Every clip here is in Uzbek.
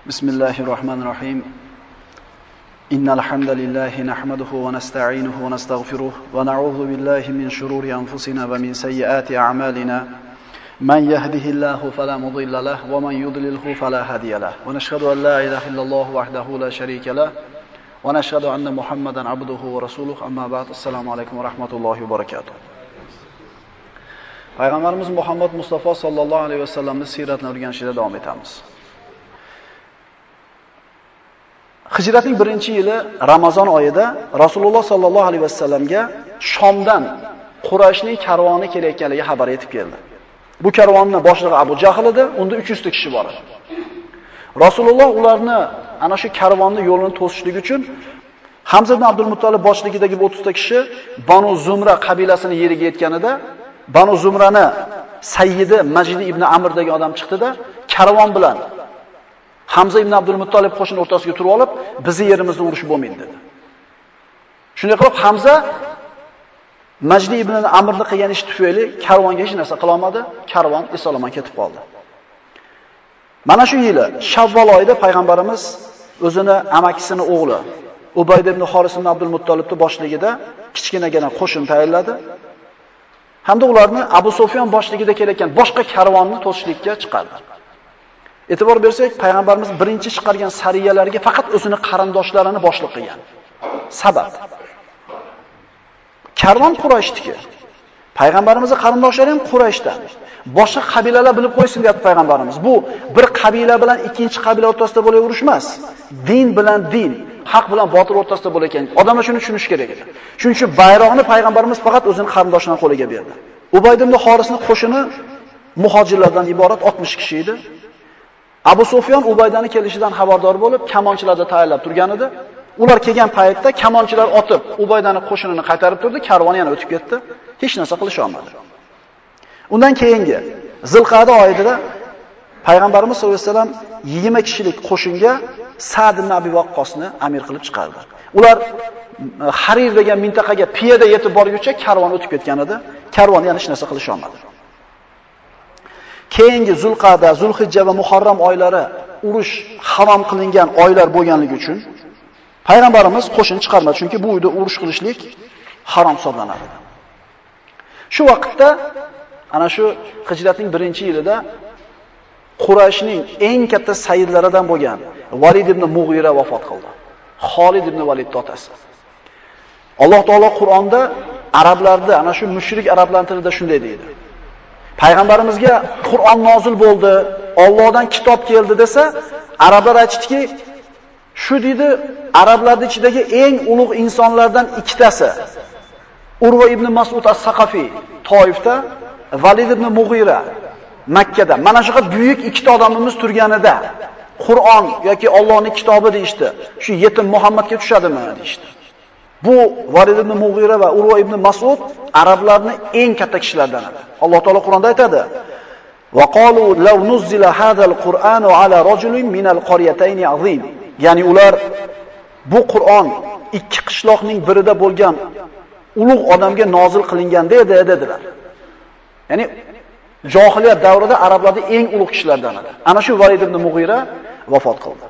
بسم الله الرحمن الرحيم إن الحمد لله نحمده ونستعينه ونستغفره ونعوذ بالله من شرور أنفسنا ومن سيئات أعمالنا من يهده الله فلا مضل له ومن يضلله فلا هادي له ونشهد أن لا إله إلا الله وحده لا شريك له ونشهد أن محمدا عبده ورسوله أما بعد السلام عليكم ورحمة الله وبركاته. Payg'ambarimiz Muhammad Mustafa sallallohu alayhi vasallamning siyratini o'rganishda davom etamiz. Hijratning 1-yili Ramazon oyida Rasululloh sallallohu alayhi vasallamga Shomdan Qurayshning karvoni kelayotganligi xabar yetib keldi. Bu karvonning boshlig'i Abu Jahl edi, unda 300 ta kishi bor edi. Rasululloh ularni ana shu karvonning yo'lini to'sishlik uchun Hamza ibn Abdul Muttalib boshligidagi 30 ta kishi Banu Zumra qabilasini yeriga yetganida Banu Zumrani Sayyidi Majid ibn Amr degan odam chiqdi-da, karvon bilan Hamza ibn Abdul Muttalib qo'shin o'rtasiga turib olib, bizni yerimizni urishib bo'lmaydi dedi. Shunday qilib Hamza Majid ibn Amrning qilgan ishi tufayli karvonga hech narsa qila olmadi, karvon eson-omon ketib qoldi. Mana shu yili Shavvol oyida payg'ambarimiz o'zini amakisini o'g'li Ubayd ibn Xoris ibn Abdul Muttalibning boshligida kichkinagina qo'shin tayyorladi. Hamda ularni Abu Sufyon boshligida kelayotgan boshqa karvonni to'sishlikka chiqardi. E'tibor bersak, payg'ambarimiz birinchi chiqargan sariyalarga faqat o'zini qarindoshlarini boshliq qilgan. Sabab karvon Qurayshniki. Payg'ambarimizning qarindoshlari ham Qurayshdan. Boshqa qabilalar bilib qo'ysin deyapti payg'ambarimiz. Bu bir qabila bilan ikkinchi qabila o'rtasida bo'lgan urush emas. Din bilan din, haq bilan botil o'rtasida bo'layotgan. Odamlar shuni tushunish kerak edi. Shuning uchun bayroqni payg'ambarimiz faqat o'zining qarindoshlarining qo'liga berdi. Ubayd ibn Xorisning qo'shini muhojirlardan iborat 60 kishi edi. Abu Sufyon Ubaydani kelishidan xabardor bo'lib, kamonchilarni tayyorlab turgan edi. Ular kelgan paytda kamonchilar otib, Ubaydani qo'shinini qaytarib turdi, karvon yana o'tib ketdi. Hech narsa qilisha olmadi. Undan keyingi Zilqa'da oyida payg'ambarimiz sollallohu alayhi vasallam 20 kishilik qo'shinga Sa'd ibn Abi Waqqosni amir qilib chiqardi. Ular Harir degan mintaqaga piyoda yetib borguncha karvon o'tib ketgan edi. Karvon yana hech narsa qilisha olmadi. Keyingi Zulqa'da, Zulhijja va Muharram oylari urush harom qilingan oylar bo'lganligi uchun payg'ambarimiz qo'shin chiqarmadi, chunki bu uyda urush qilishlik harom hisoblanadi. Shu vaqtda ana shu Hijratning 1-yilida Qurayshning eng katta sayyidlaridan bo'lgan Valid ibn Mughira vafot qildi. Xolid ibn Valid otasi. Alloh taolo Qur'onda arablarda, ana shu mushrik arablar tilida shunday deydi. Payg'ambarimizga Qur'on nozil bo'ldi, Allohdan kitob keldi desa, arablar aytishdiki, shu deydi, arablarning ichidagi eng ulug' insonlardan ikkitasi Urva ibn Mas'ud as-Saqafi Toifda, Valid ibn Mughira Makkada. Mana shu buyuk ikkita odamimiz turganida Qur'on yoki Allohning kitobi deyshti. Shu yetim Muhammadga tushadimi deyshti. Bu Valid ibn Mughira va Urva ibn Mas'ud arablarning eng katta kishilaridan edi. Alloh taolo Qur'onda aytadi: "Va qalu law nuzila hadal Qur'anu ala rajulin min al-qaryatayn azim." Ya'ni ular bu Qur'on ikki qishloqning birida bo'lgan ulug' odamga nozil qilinganda edi dedilar. Ya'ni johiliyat davrida arablarning eng ulug' kishilaridan edi. Ana shu Valid ibn Mughira vafot qildi.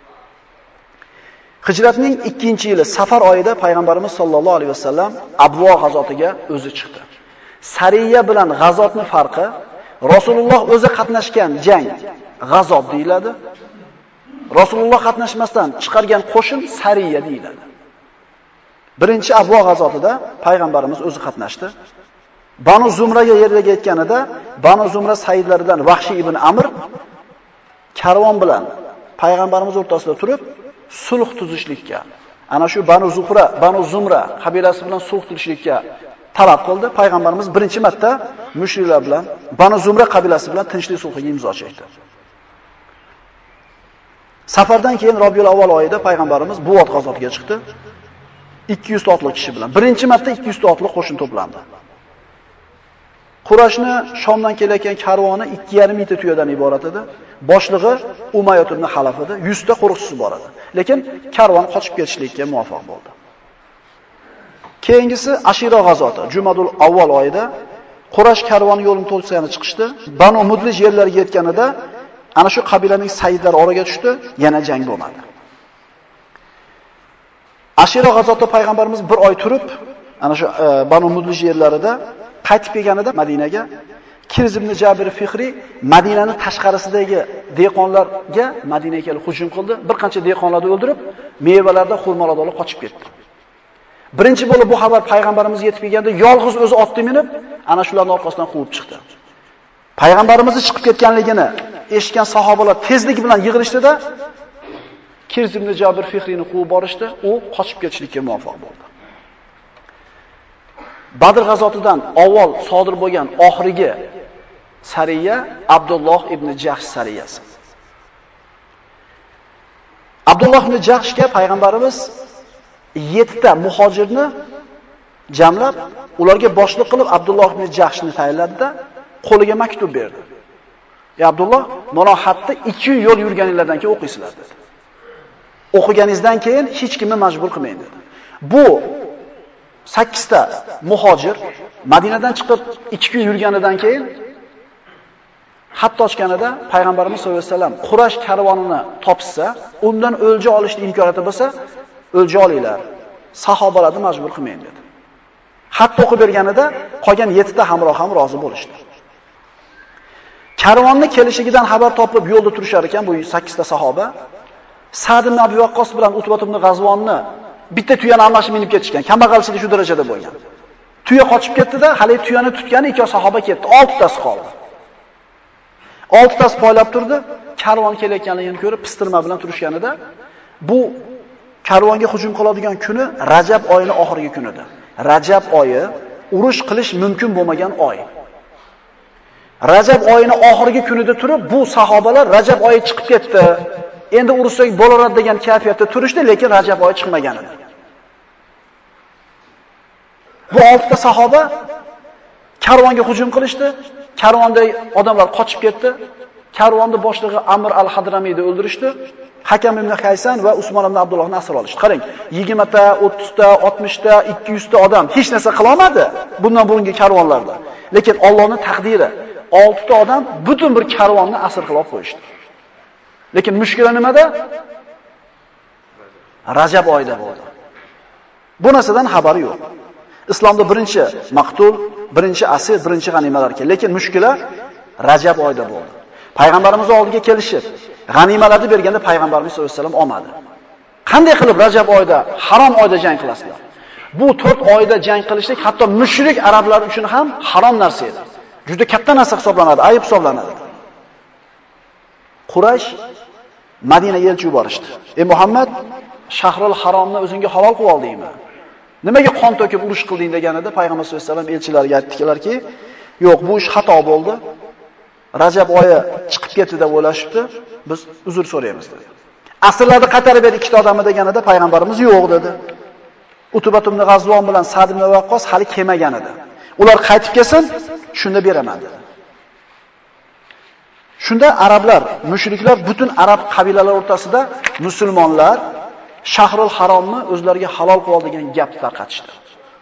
Hijratning 2-yili Safar oyida payg'ambarimiz sollallohu alayhi vasallam Abvo g'azotiga o'zi chiqdi. Sariya bilan g'azotning farqi, Rasululloh o'zi qatnashgan jang g'azot deyiladi. Rasululloh qatnashmasdan chiqargan qo'shin sariya deyiladi. Birinchi Abvo g'azotida payg'ambarimiz o'zi qatnashdi. Banu Zumraga yerga yetganida Banu Zumra sayyidlaridan Vahshiy ibn Amr karvon bilan payg'ambarimiz o'rtasida turib sulh tuzishlikka, ana shu Banu Zumra qabilasi bilan sulh tuzishlikka talab qildi. Payg'ambarimiz birinchi marta mushriklar bilan Banu Zumra qabilasi bilan tinchlik sulhiga imzo chekdi. Safardan keyin Robiul avval oyida payg'ambarimiz Buvat g'azotiga chiqdi. 200 ta otli kishi bilan. Birinchi marta 200 ta otli qo'shin to'plandi. Qurayshni Shomdan kelayotgan karvoni 2,5 ming tuyadan iborat edi. Boshlig'i Umayyah ibn Xalaf edi. 100 ta qo'riqchisi bor edi. Lekin karvon qochib ketishlikka muvaffaq bo'ldi. Keyingisi Ashira g'azoti. Jumadul avval oyida Quraysh karvoni yo'lini to'sgani chiqishdi. Banu Mudlij yerlariga yetganida ana shu qabilaning sayyidlari oraga tushdi, yana jang bo'lmadi. Ashira g'azotida payg'ambarimiz bir oy turib, ana shu Banu Mudlij yerlarida qaytib kelganida Madinaga Kirz ibn Jabir Fihri Madinaning tashqarisidagi dehqonlarga Madinaga kelib hujum qildi. Bir qancha dehqonlarni o'ldirib, mevalarda xurmolarni olib qochib ketdi. Birinchi bo'lib bu xabar payg'ambarimizga yetib kelganda yolg'iz o'zi otga minib, ana shularning orqasidan quvib chiqdi. Payg'ambarimizni chiqib ketganligini eshitgan sahobalar tezlik bilan yig'ilishdi-da, Kirz ibn Jabir Fihrini quvib borishdi, u qochib ketishlikka muvaffaq bo'ldi. Badr g'azotidan avval sodir bo'lgan oxirgi sariya Abdulloh ibn Jahsh sariyasi. Abdulloh ibn Jahshga payg'ambarimiz 7 ta muhojirni jamlab, ularga boshliq qilib Abdulloh ibn Jahshni tayinladi-da, qo'liga maktub berdi. "Ey Abdulloh, mana xatni 2 yo'l yurganinglardan keyin o'qiysizlar" dedi. O'qiganingizdan keyin hech kimni majbur qilmang dedi. Bu 8 ta muhojir Madinadan chiqib 2 kun yurganidan keyin xat ochganida payg'ambarimiz sollallohu alayhi vasallam Quraysh karvonini topsa, undan o'lja olishni imkoniyati bo'lsa, o'lja olinglar. Sahobalarni majbur qilmang dedi. Xat o'qib berganida qolgan 7 ta hamroh ham rozi bo'lishdi. Karvonni kelishigidan xabar topib yo'lda turishar ekan bu 8 ta sahoba Sa'd ibn Abi Waqqos bilan Utbat ibn G'azvonni bitta tuyani almashib minib ketishgan. Kambag'alchilik shu darajada bo'lgan. Tuya qochib ketdi-da, hali tuyani tutgani 2 sahoba ketdi. 6 tasi qoldi. 6 tasi poylab turdi. Karvon kelayotganligini ko'rib pistirma bilan turishganida, bu karvonga hujum qiladigan kuni Rajab oyining oxirgi kunidir. Rajab oyi urush qilish mumkin bo'lmagan oy. Rajab oyining oxirgi kunida turib, bu sahobalar Rajab oyi chiqib ketdi. Endi urushsak bo'laradi degan kayfiyatda turishdi, lekin Rajab oyi chiqmagan edi. Bu 6 ta sahoba karvonga hujum qilishdi. Karvondagi odamlar qochib ketdi. Karvonni boshlig'i Amr al-Hadramiyni o'ldirishdi. Hakam ibn Haysan va Usmon ibn Abdullohni asir olishdi. Qarang, 20 ta, 30 ta, 60 ta, 200 ta odam hech narsa qila olmadi bundan burungi karvonlarda. Lekin Allohning taqdiri 6 ta odam butun bir karvonni asir qilib qo'yishdi. Lekin mushkila nimada? Rajab oyida bo'ldi. Bu narsadan xabari yo'q. Islomda birinchi maqtul, birinchi asir, birinchi g'animalar keldi. Lekin mushkila Rajab oyida bo'ldi. Payg'ambarimiz oldiga kelishib, g'animalarni berganda payg'ambarimiz sollallohu alayhi vasallam olmadi. Qanday qilib Rajab oyida, harom oyida jang qilasizlar? Bu 4 oyda jang qilishlik hatto mushrik arablar uchun ham harom narsa edi. Juda katta narsa hisoblanadi, ayib hisoblanadi. Quraysh Madinaga elchi yuborishdi. "Ey Muhammad, Shahrul Haromni o'zingga halol qilib oldingmi? Nimaga qon to'kib urush qilding?" deganida payg'ambar sollallohu alayhi vasallam elchilarga aytdilarki, "Yo'q, bu ish xato bo'ldi. Rajab oyi chiqib ketdi deb o'ylashibdi. Biz uzr so'raymiz" dedi. Asrlarni qaytarib ber 2 ta odamni deganida payg'ambarimiz "Yo'q" dedi. Utbat ibn G'azvon bilan Sa'd ibn Waqqos hali kelmagan edi. Ular qaytib kelsin, shunda beraman dedi. Shunda arablar, mushriklar butun arab qabilalari o'rtasida musulmonlar Shahrul Haromni o'zlariga halol qilib olgan gap tarqatishdi.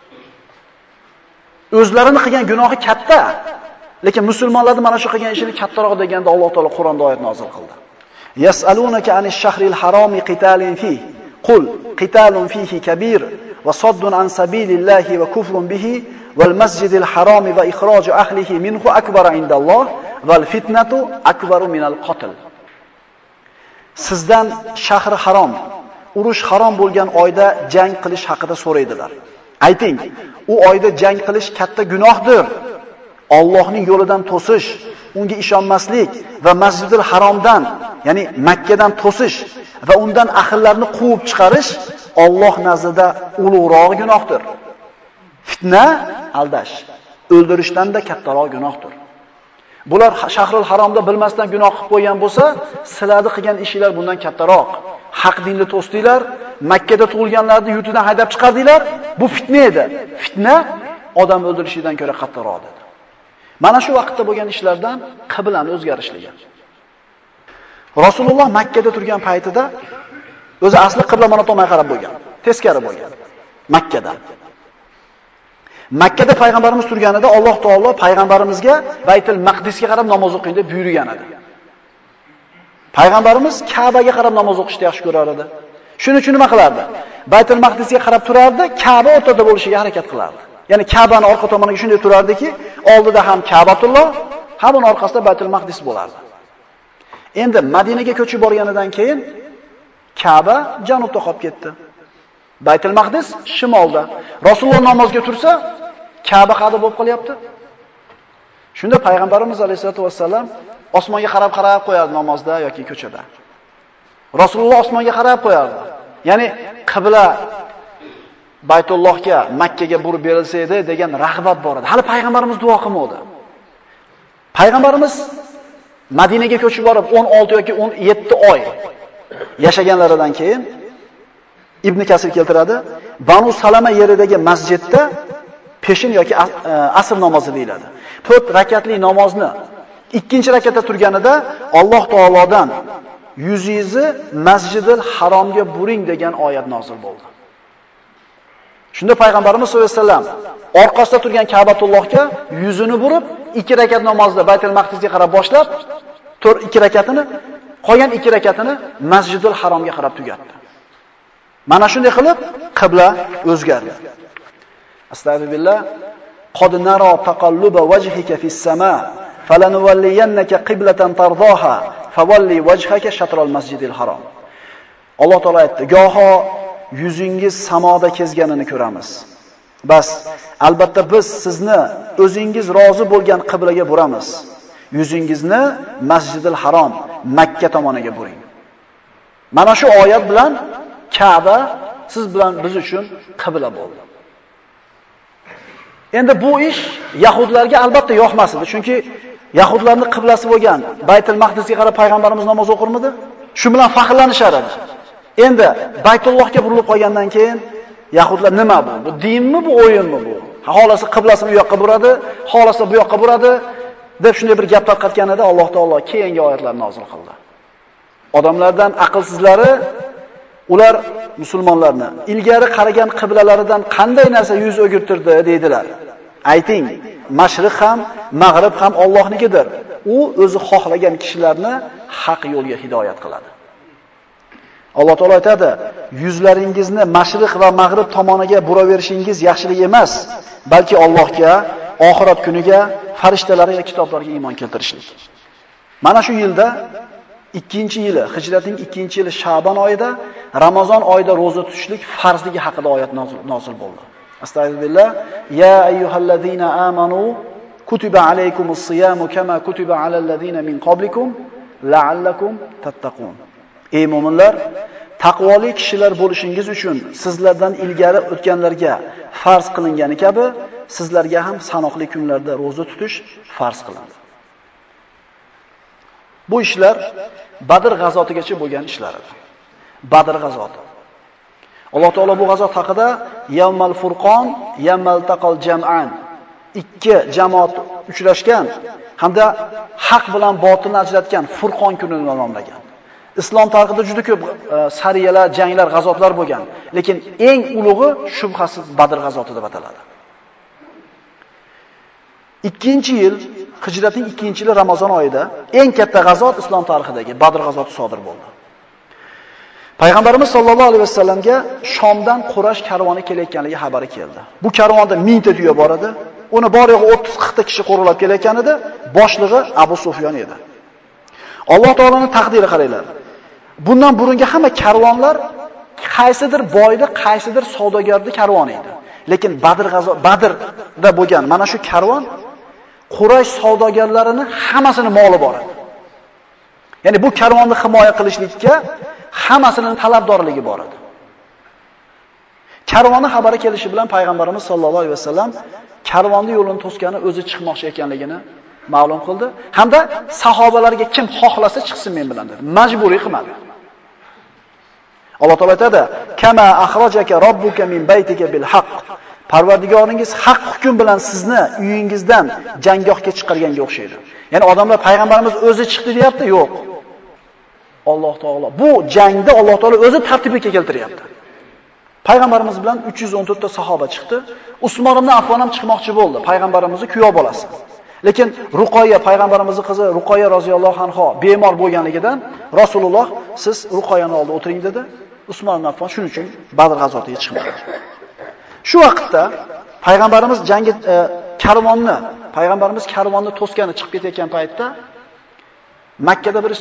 O'zlarini qilgan gunohi katta, lekin musulmonlarning mana shu qilgan ishini kattaroq deganda Alloh taolo Qur'onda oyat nozil qildi. Yas'alunaka anish shahril haromi qitalin fihi qul qitalun fihi kabir va saddun an sabilillahi va kufrun bihi val masjidil haromi va ikhraju ahlihi minhu akbar indalloh val fitnatu akbaru minal qatl. Sizdan shahri harom, urush harom bo'lgan oyda jang qilish haqida so'raydilar. Ayting, u oyda jang qilish katta gunohdir. Allohning yo'lidan to'sish, unga ishonmaslik va Masjidil Haromdan, ya'ni Makkadan to'sish va undan ahillarni quvib chiqarish Alloh nazdida ulug'roq gunohdir. Fitna aldash, o'ldirishdan da kattaroq gunohdir. Bular Shahrul Haromda bilmasdan gunoh qilib qo'ygan bo'lsa, sizlarning qilgan ishinglar bundan kattaroq. Haq dinni to'sdinglar, Makkada tug'ilganlarni yurtidan haydab chiqardinglar. Bu fitna edi. Fitna odam o'ldirishidan ko'ra kattaroq dedi. Mana shu vaqtda bo'lgan ishlardan qiblani o'zgarishligi. Rasululloh Makkada turgan paytida o'zi asli qibla mana tomon qarab bo'lgan, teskari bo'lgan. Makkada. Makkada payg'ambarimiz turganida Alloh taolo payg'ambarimizga Baytul Maqdisga qarab namoz o'qing deb buyurgan edi. Payg'ambarimiz Ka'baga qarab namoz o'qishni yaxshi ko'rar edi. Shuning uchun nima qilardi? Baytul Maqdisga qarab turardi, Ka'ba o'rtada bo'lishiga harakat qilardi. Ya'ni Ka'bani orqa tomoniga shunday turardiki, oldida ham Ka'batulloh, ham uning orqasida Baytul Maqdis bo'lardi. Endi Madinaga ko'chib borganidan keyin Ka'ba janubda qolib ketdi. Baytul Maqdis shimolda. Rasululloh namozga tursa, Ka'ba qayerda bo'lib qolyapti? Shunda payg'ambarimiz alayhisolatu vassalam osmonga qarab qo'yardi namozda yoki ko'chada. Rasululloh osmonga qarab qo'yardi. Ya'ni qibla Baytullohga, Makkaga burib berilsa edi degan rag'bat bor edi. Hali payg'ambarimiz duo qilmadi. Payg'ambarimiz Madinaga ko'chib borib 16 yoki 17 oy yashaganlaridan keyin Ibn Kasir keltiradi, Banu Salama yeridagi masjidda peshin yoki asr namozi deyiladi. 4 rakatli namozni ikkinchi rakatda turganida Alloh taolodan yuzingizni Masjidil Haromga buring degan oyat nozil bo'ldi. Shunda payg'ambarimiz sollallohu alayhi vasallam orqasida turgan Ka'batullohga yuzini burib, 2 rakat namozda Baytul Maqdisga qarab boshlab, 2 rakatini, qolgan 2 rakatini Masjidil Haromga qarab tugatdi. Mana shunday qilib qibla o'zgardi. Astagfirullah. Qad nara taqalluba wajhika fis sama, falanuwalliyannaka qiblatan tardaha, favalli wajhaka shatral masjidil harom. Alloh taolo aytdi, goho yuzingiz samoda kezganini ko'ramiz. Bas, albatta biz sizni o'zingiz rozi bo'lgan qiblaga buramiz. Yuzingizni Masjidil Harom, Makka tomoniga buring. Mana shu oyat bilan Ka'ba siz bilan biz uchun qibla bo'ldi. Endi bu ish yahudlarga albatta yoqmas edi, chunki yahudlarning qiblasi bo'lgan Baytul Maqdisga qarab payg'ambarimiz namoz o'qirmidi? Shu bilan faxrlanishar edi. Endi Baytullohga burilib qolgandan keyin yahudlar nima bu? Bu dinmi, bu o'yinmi bu? Xolasi qiblasini u yoqqa buradi, xolasi bu yoqqa buradi deb shunday bir gap tarqatganida Alloh taolo keyingi oyatlarni nozil qildi. Odamlardan aqlsizlari ular musulmonlarni ilgari qaragan qiblalaridan qanday narsa yuz o'girtirdi deydilar. Ayting, mashriq ham, mag'rib ham Allohnikidir. U o'zi xohlagan kishilarni haq yo'lga hidoyat qiladi. Alloh taolo aytadi, yuzlaringizni mashriq va mag'rib tomoniga buraverishingiz yaxshilik emas, balki Allohga, oxirat kuniga, farishtalarga va kitoblarga iymon keltirishlik. Mana shu yilda 2-yili, hijratning 2-yili Sha'ban oyida, Ramazon oyida roza tutishlik farzligi haqida oyat nozil bo'ldi. Astagfirullah. Ya ayyuhallazina amanu kutiba alaykumus siyamu kama kutiba alal ladzina min qablikum la'allakum tattaqun. Ey mu'minlar, taqvoli kishilar bo'lishingiz uchun sizlardan ilgari o'tganlarga farz qilingani kabi sizlarga ham sanoqli kunlarda roza tutish farz qilindi. Bu ishlar Badr g'azotigacha bo'lgan ishlar edi. Badr g'azoti. Alloh taolo bu g'azot haqida Yawmal Furqon, Yawmal Taqal Jam'an, 2 jamoat uchrashgan hamda haq bilan botilni ajratgan Furqon kunini nomlagan. Islom tarixida juda ko'p sariyalar, janglar, g'azotlar bo'lgan, lekin eng ulug'i shubhasiz Badr g'azoti deb ataladi. 2-yil, hijratning 2-yili Ramazon oyida eng katta g'azot islom tarixidagi Badr g'azoti sodir bo'ldi. Payg'ambarimiz sollallohu alayhi vasallamga Shomdan Qurash karvoni kelayotganligi xabari keldi. Bu karvonda 1000 ta tuya bor edi. Uni bor yo'g'i 30-40 ta kishi qo'rg'ilab kelayotgan edi. Boshlig'i Abu Sufyon edi. Alloh taolaning taqdiri qaranglar. Bundan burungi hamma karvonlar qaysidir boyda, qaysidir savdogarning karvoni edi. Lekin Badrda bo'lgan mana shu karvon Quraysh savdogarlarining hammasini moli bor edi. Ya'ni bu karvonni himoya qilishlikka hammasining talabdorligi bor edi. Karvonni xabari kelishi bilan payg'ambarimiz sollallohu alayhi vasallam karvonni yo'lini to'sgani o'zi chiqmoqchi ekanligini ma'lum qildi hamda sahobalarga kim xohlasa chiqsin men bilan dedi. Majburiy qilmadi. Alloh taolo aytadi: "Kama akhrajaka robbuka min baytika bil haqq." Parvardigoringiz haq hukm bilan sizni uyingizdan janggohga chiqarganga o'xshaydi. Ya'ni odamlar payg'ambarimiz o'zi chiqdi deyapti, yo'q. Alloh taolo bu jangda Alloh taolo o'zi tartibga keltiryapti. Payg'ambarimiz bilan 314 ta sahoba chiqdi. Usmon ibn Affon ham chiqmoqchi bo'ldi, payg'ambarimizning kuyov bolasi. Lekin Ruqoya payg'ambarimizning qizi Ruqoya roziyallohu anha bemor bo'lganligidan Rasululloh siz Ruqoyani oldida o'tiring dedi. Usmon ibn Affon shuning uchun Badr g'azotiga chiqmadi. Shu vaqtda payg'ambarimiz karvonni to'sgani chiqib ketayotgan paytda Makkada bir ish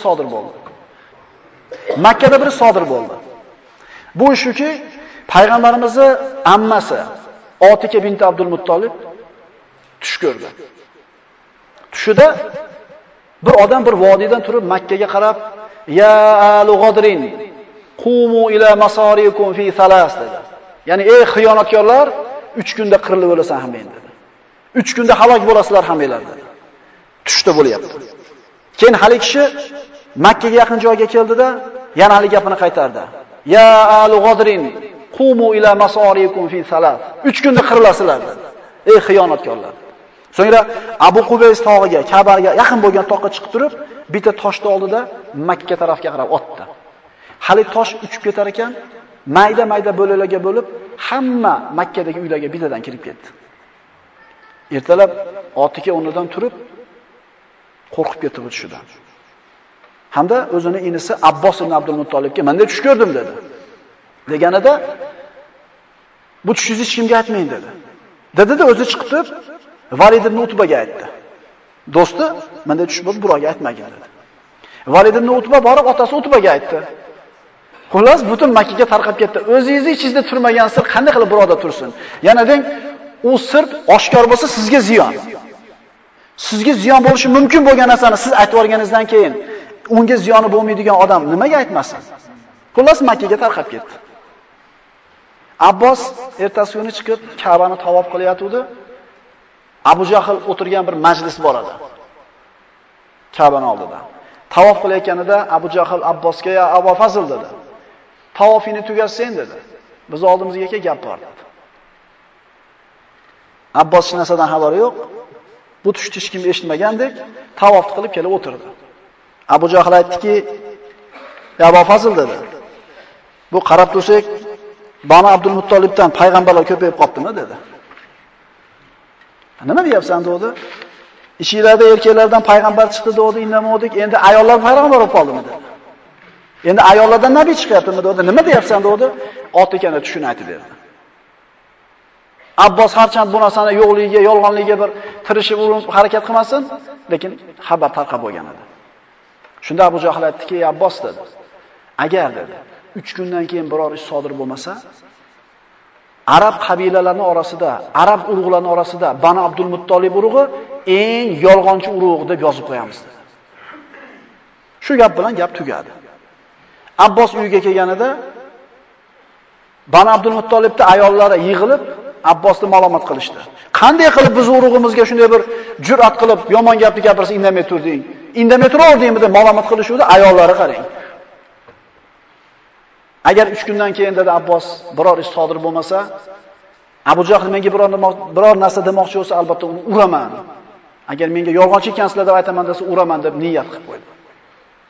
sodir bo'ldi. Bu ish shuki, payg'ambarimizning ammasi Otika bint Abdul Muttolib tush ko'rdi. Tushida bir odam bir vodiydan turib Makkaga qarab, "Ya alu G'adrin, qumu ila masarikum fi thalas" dedi. Ya'ni ey xiyonatkorlar, 3 kunda qirilib o'lasan hammang dedi. 3 kunda halok bo'lasizlar hammanglar dedi. Tushda bo'lyapti. Keyin hali kishi Makkaga yaqin joyga keldida, yana hali gapini qaytardi. "Ya alu G'adrin, qumu ila masarikum fi thalas." 3 kunda qirilasizlar dedi. Ey xiyonatkorlar. So'ngra Abu Qubays tog'iga, Ka'baga yaqin bo'lgan toqqa chiqib turib, bitta toshni oldida Makka tarafga qarab otdi. Hali tosh uchib ketar ekan, mayda-mayda bo'laklarga bo'lib, hamma Makkadagi uylarga bittadan kirib ketdi. Ertalab Otika o'rnidan turib, qo'rqib ketdi bu tushidan. Hamda o'zining inisi Abbos ibn Abdul Muttolibga "Menda tush ko'rdim" dedi. Deganida "Bu tushingizni hech kimga aytmang" dedi. Dedi-da o'zi chiqib Valid ibn Utbaga aytdi. Do'sti, menda tush bo'lib, birovga aytmagin dedi. Valid ibn Utba borib otasi Utbaga aytdi. Xullas, butun Makkaga tarqab ketdi. O'zingizni ichingizda turmagan sir qanday qilib birovda tursin? Yana deng, u sir oshkor bo'lsa sizga ziyon. Sizga ziyon bo'lishi mumkin bo'lgan narsani siz aytib o'rganingizdan keyin unga ziyoni bo'lmaydigan odam nimaga aytmasin? Xullas, Makkaga tarqab ketdi. Abbos ertasi kuni chiqib Ka'bani tavof qilyotdi. Abu Jahl o'tirgan bir majlis bor edi. Ka'bani oldida. Tavof qilayotganida Abu Jahl Abbosga "Ya Abu Fazl" dedi. "Tavofini tugatsen" dedi. "Biz oldimizga kelib gap bor" dedi. Abbos hech narsadan xabari yo'q. Bu tushni hech kim eshitmagandek, tavofni qilib kelib o'tirdi. Abu Jahl aytdiki, "Ya Abu Fazl" dedi. "Bu qarab tursak, Banu Abdul Muttolibdan payg'ambarlar ko'payib qoptimi" dedi. "Nima deyapsan" dedi. "Ishinglarda erkaklardan payg'ambar chiqdi" dedi, "Indamodik, endi ayollar payg'ambar bo'lib qoldimi" dedi. "Endi ayollardan nabiy chiqyaptimi" dedi. "Nima deyapsan" dedi. Otikani tushuni aytib berdi. Abbos harchand bu narsani yo'qligiga, yolg'onligiga bir tirishib harakat qilmasin, lekin xabar tarqab bo'lgan edi. Shunda Abu Jahl aytdiki, "Abbos" dedi. "Agar" dedi, 3 kundan keyin biror ish sodir bo'lmasa, Arab qabilalarining orasida, Arab urug'larining orasida Banu Abdul Muttolib urug'i eng yolg'onchi urug' deb yozib qo'yamiz dedi. Shu gap bilan gap tugadi. Abbos uyiga kelganida Banu Abdul Muttolibning ayollari yig'ilib Abbosni malomat qilishdi. "Qanday qilib biz urug'imizga shunday bir jur'at qilib yomon gapni gapirsa indamay turding? Indamay turaverdingmi?" deb malomat qilishuvdi. Ayollari qarang. Agar 3 kundan keyin dedi Abbos biror ish sodir bo'lmasa, Abu Jahl menga biror narsa demoqchi bo'lsa, albatta uni uraman. Agar menga yolg'onchi ekansizlar deb aytaman desa, uraman deb niyat qilib qo'ydi.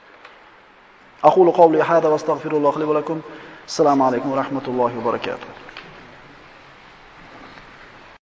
Aqulu qawli hada va astagfirulloh li va lakum. Assalomu alaykum va rahmatullohi va barakatuh.